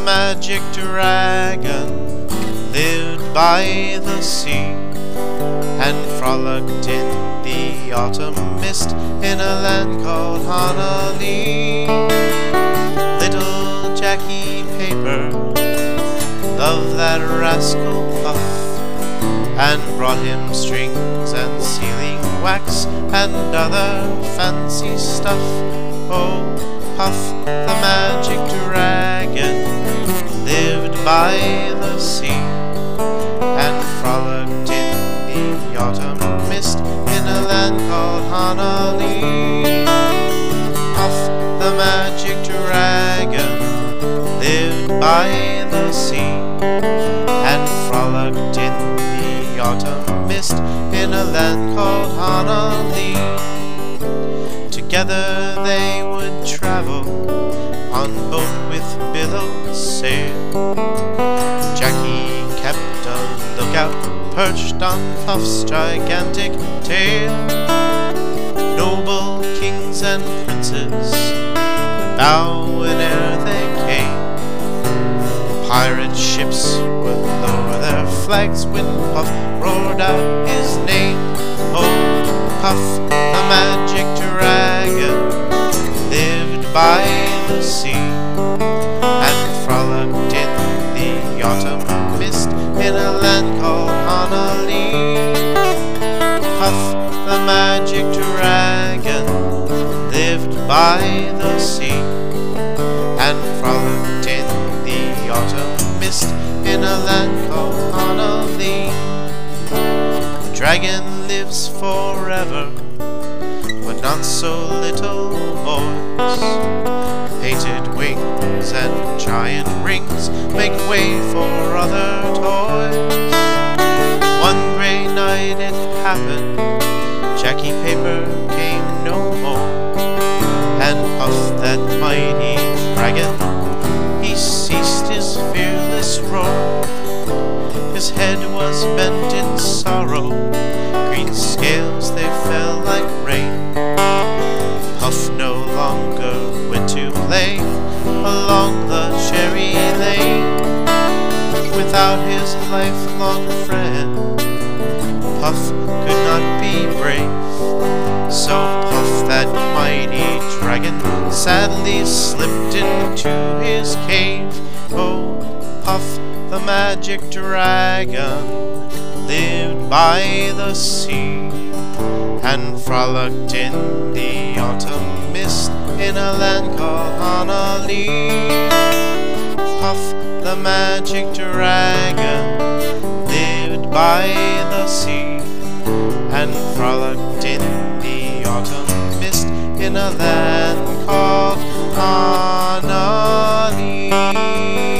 magic dragon lived by the sea, and frolicked in the autumn mist in a land called Hanali. Little Jackie Paper loved that rascal Puff, and brought him strings and sealing wax and other fancy stuff. Oh, Puff, the magic dragon, lived by the sea, and frolicked in the autumn mist in a land called Hanali. Puff, the magic dragon, lived by the sea, and frolicked in the autumn mist in a land called Hanali. Together they would travel on boat with billows sail. Jackie kept a lookout perched on Puff's gigantic tail. Noble kings and princes would bow whene'er they came. Pirate ships would lower their flags when Puff roared out his name. Oh, Puff, the magic dragon, lived by the sea, and frolicked in the autumn mist in a land called Hanali. Puff, the magic dragon, lived by the sea, and frolicked in the autumn mist in a land called Hanali. The dragon lives forever, but not so little boys. Painted wings and giant rings make way for other toys. One grey night it happened, Jackie Paper came no more, and Puff, that mighty dragon, he ceased his fearless roar. His head was bent in sorrow, green scales they fell like rain. Puff no longer went to play along the cherry lane. Without his lifelong friend, Puff could not be brave. So Puff, that mighty dragon, sadly slipped into his cave. Oh, Puff, the magic dragon, lived by the sea, and frolicked in the autumn mist in a land called Hanali. Puff, the magic dragon, lived by the sea, and frolicked in the autumn mist in a land called Hanali.